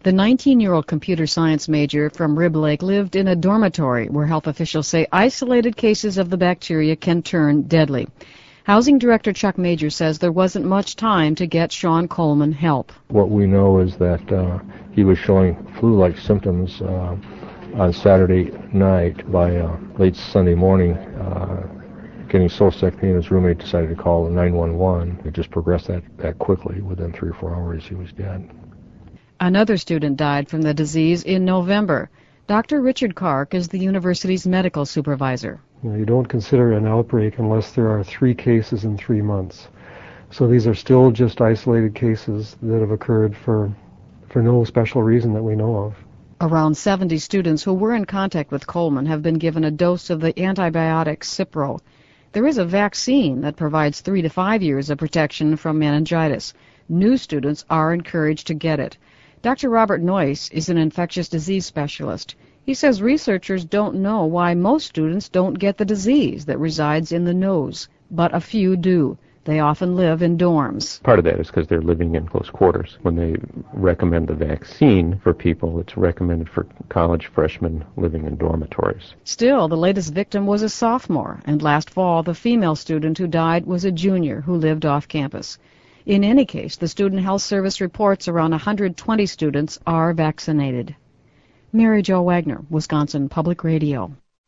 The 19-year-old computer science major from Rib Lake lived in a dormitory where health officials say isolated cases of the bacteria can turn deadly. Housing Director Chuck Major says there wasn't much time to get Sean Coleman help. What we know is that he was showing flu-like symptoms on Saturday night. By late Sunday morning, getting so sick, he and his roommate decided to call 911. It just progressed that quickly. Within 3 or 4 hours, he was dead. Another student died from the disease in November. Dr. Richard Kark is the university's medical supervisor. You don't consider an outbreak unless there are 3 cases in 3 months. So these are still just isolated cases that have occurred for no special reason that we know of. Around 70 students who were in contact with Coleman have been given a dose of the antibiotic Cipro. There is a vaccine that provides 3 to 5 years of protection from meningitis. New students are encouraged to get it. Dr. Robert Noyce is an infectious disease specialist. He says researchers don't know why most students don't get the disease that resides in the nose, but a few do. They often live in dorms. Part of that is because they're living in close quarters. When they recommend the vaccine for people, it's recommended for college freshmen living in dormitories. Still, the latest victim was a sophomore, and last fall the female student who died was a junior who lived off campus. In any case, the Student Health Service reports around 120 students are vaccinated. Mary Jo Wagner, Wisconsin Public Radio.